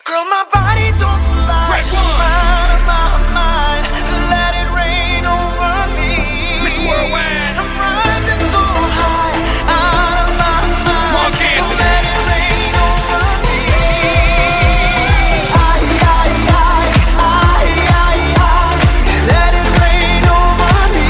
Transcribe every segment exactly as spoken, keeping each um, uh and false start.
Girl, my body don't lie. Mind of my mind, let it rain over me. Miss Worldwide, I'm rising so high, out of my mind. Mark Anthony. So let it rain over me. Ay, ay, ay, ay, ay, ay. Let it rain over me.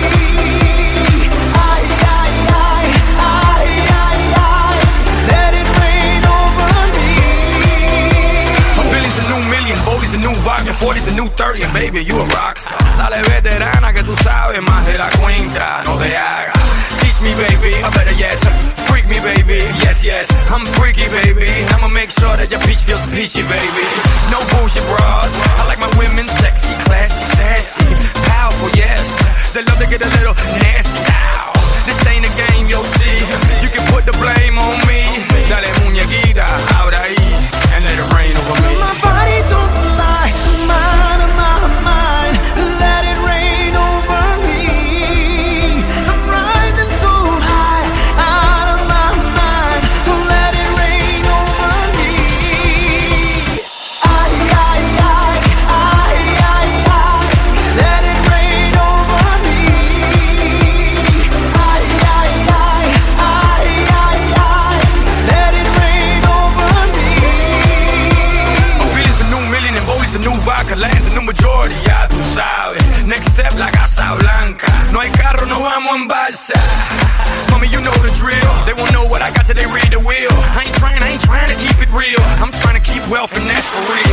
Ay, ay, ay, ay, ay, ay. Let it rain over me. A billion's a new million, forty's a new volume, forty's a new thirty, and baby, you a rockstar. Dale veterana que tú sabes más de la cuenta, no te hagas. Teach me, baby, or better yet, freak me, baby. Yes, yes, I'm freaky, baby. I'ma make sure that your peach feels peachy, baby. No bullshit bras. I like my women sexy, classy, sassy, powerful, yes. They love to get a little nasty. Ow. This ain't a game, you'll see. You can put the blame on me. Dale muñequita, ahora ahí, and let it rain over me. My body don't lie, mind of my mind, let it rain over me. I'm rising so high, out of my mind, so let it rain over me. Ay, ay, ay, ay, ay, ay, let it rain over me. Ay, ay, ay, ay, ay, ay, let it rain over me. A billion's a new million and Bolly's a new vodka, land's a new majority, ya tú sabes. Next step, la Casa Blanca. No hay carro, no vamos en balsa. Mommy, you know the drill. They won't know what I got till they read the wheel. I ain't trying, I ain't trying to keep it real. I'm trying to keep wealth and that's for real.